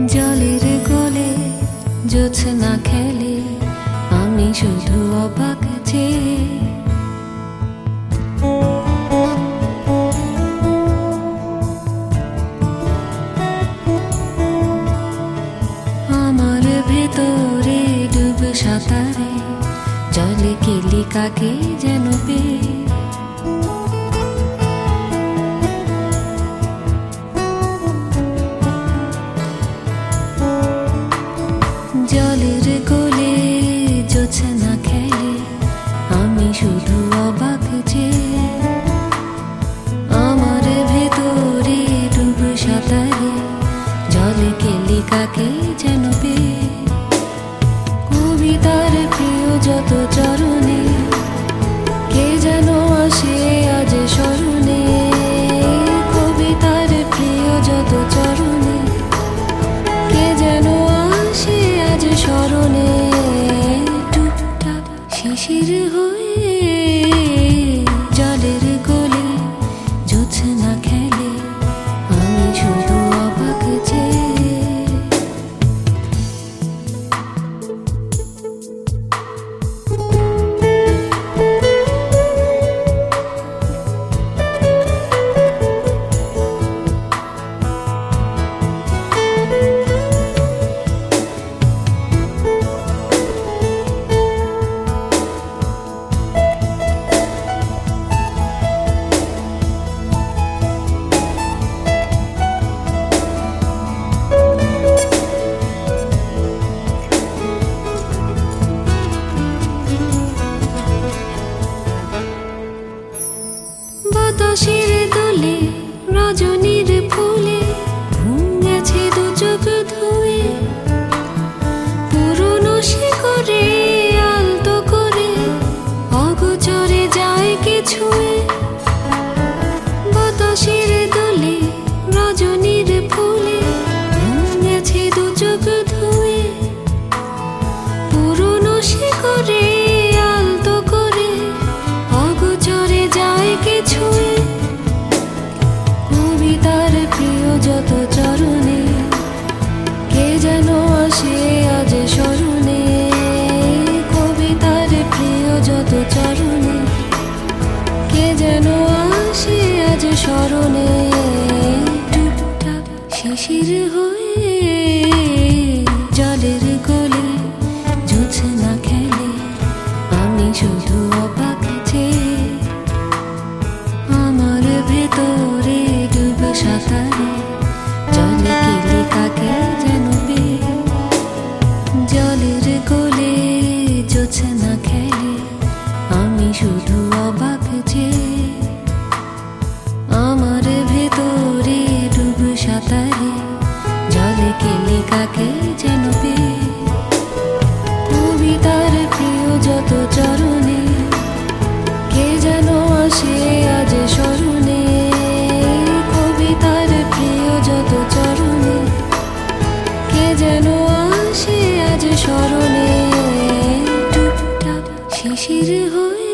জলের কোলে জোছনা খেলে, আমি শুধু অবাক যে আমার ভেতরে ডুব সাঁতারে জলে কেলি কাকে যেন পেয়ে। জলের কোলে জোছনা খেলে, আমি শুধু অবাক যে আমার ভেতরে ডুব সাঁতারে জলে কেলি কাকে যেন পেয়ে। কবিতার প্রিয় যত চরণে কে যেন আসে আজ স্মরণে, কবিতার প্রিয় যত চরণে কে যেন আসে আজ স্মরণে। টুকটাক শিশির হয়ে জলের কোলে জোছনা খেলে, আমি শুধু অবাক যে বাতাসের দোলে রজনীর ফুলে ঘুম গেছে দু চোখ ধুয়ে, পুরনো শিকড়ে আলতো করে অগোচরে যায় কিছুয়ে। বাতাসের দোলে রজনীর ফুলে ঘুম গেছে দু চোখ ধুয়ে, পুরনো শিকড়ে আলতো করে অগোচরে যায় কিছুয়ে। কবিতার প্রিয় যত চরণে কে যেন আসে আজ স্মরণে, কবিতার প্রিয় যত চরণে কে যেন আসে আজ স্মরণে। টুকটাক শিশির হয়ে জলের কোলে জোছনা খেলে, আমি শুধু অবাক যে আমার ভেতরে ডুব সাঁতারে জলে কেলি কাকে যেন পেয়ে। জলের কোলে জোছনা খেলে, আমি শুধু অবাক যে আমার ভেতরে ডুব সাঁতারে জলে কেলি কাকে যেন পেয়ে। কবিতার প্রিয় যত চরণে কে যেন আসে আজ স্মরণে, কবিতার প্রিয় যত চরণে কে যেন আসে আজ স্মরণে। টুকটাক শিশির হয়ে